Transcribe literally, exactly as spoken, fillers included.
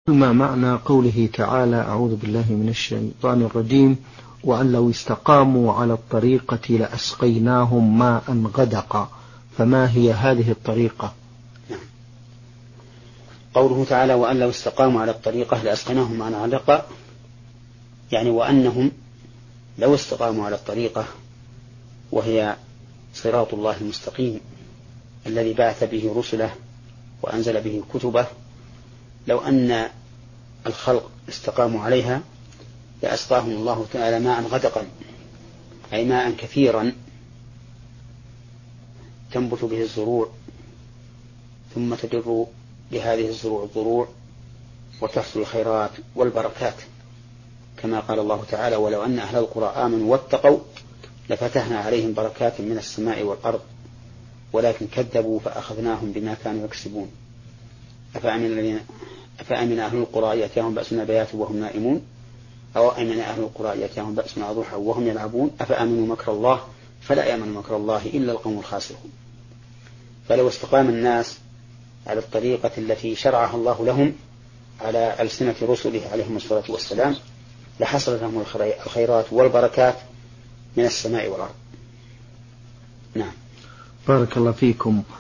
ما معنى قوله تعالى أعوذ بالله من الشيطان الرجيم وأن لو استقاموا على الطريقة لأسقيناهم ماء غدقا، فما هي هذه الطريقة؟ قوله تعالى وأن لو استقاموا على الطريقة لأسقيناهم ماء غدقا، يعني وأنهم لو استقاموا على الطريقة وهي صراط الله المستقيم الذي بعث به رسله وأنزل به كتبه، لو أن الخلق استقاموا عليها لأسقاهم الله تعالى ماء غدقا، أي ماء كثيرا تنبت به الزروع ثم تدر بهذه الزروع الضروع وتحصل الخيرات والبركات، كما قال الله تعالى ولو أن أهل القرى آمنوا واتقوا لفتحنا عليهم بركات من السماء والأرض ولكن كذبوا فأخذناهم بما كانوا يكسبون. أفأمن, أفأمن أهل القرى يأتيهم بأسنا بياتا وهم نائمون أو أمن أهل القرى يأتيهم بأسنا ضحى وهم يلعبون أفأمنوا مكر الله فلا يأمن مكر الله إلا القوم الخاسرون. فلو استقام الناس على الطريقة التي شرعها الله لهم على ألسنة رسله عليهم الصلاة والسلام لحصلت لهم الخيرات والبركات من السماء والأرض. نعم. بارك الله فيكم.